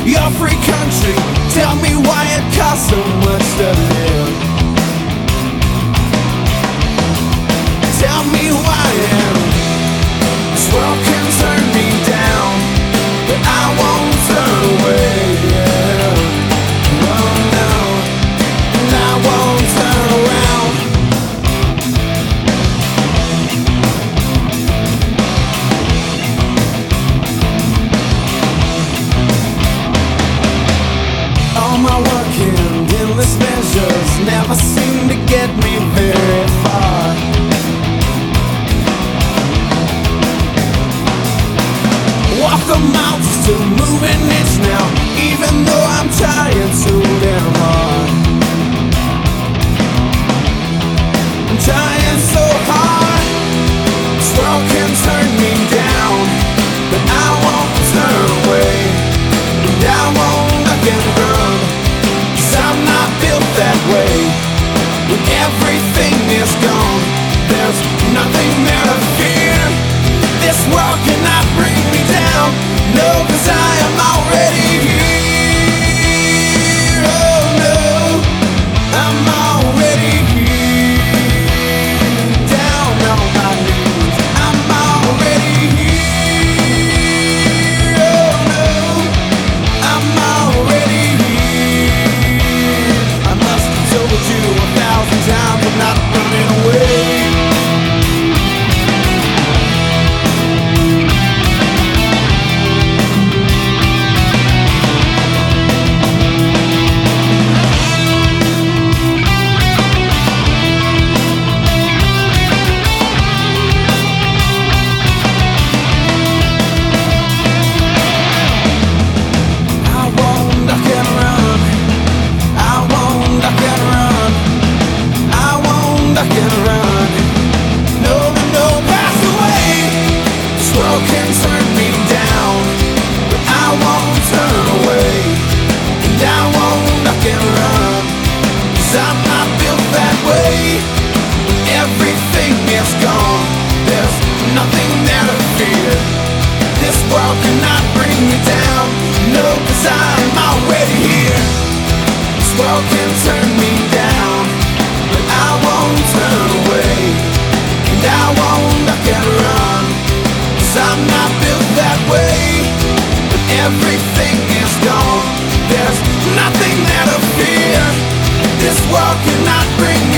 your free country. Tell me why it costs so much to live. Tell me why this world can turn me down, but I won't turn away. Oh no, and I won't turn around. All my work and endless measures never seem to get me very far. Walk the mountains to move an inch now, even though I'm trying so damn hard. I'm trying so hard. This world can turn me down, but I won't turn away, and I won't look and run, 'cause I'm not built that way. When everything is gone, there's nothing there to fear. This world cannot bring me down, no, 'cause I am already here. Oh no, I'm already here. Down on my knees, I'm already here. Oh no, I'm already here. I must have told you 1,000 times I'm not running away. I'm not built that way. Everything is gone, there's nothing there to fear. This world cannot bring me down, no, 'cause I'm already here. This world can turn me down, but I won't turn away, and I won't duck and run, 'cause I'm not built that way. But everything is gone, there's nothing there to fear. This world cannot bring me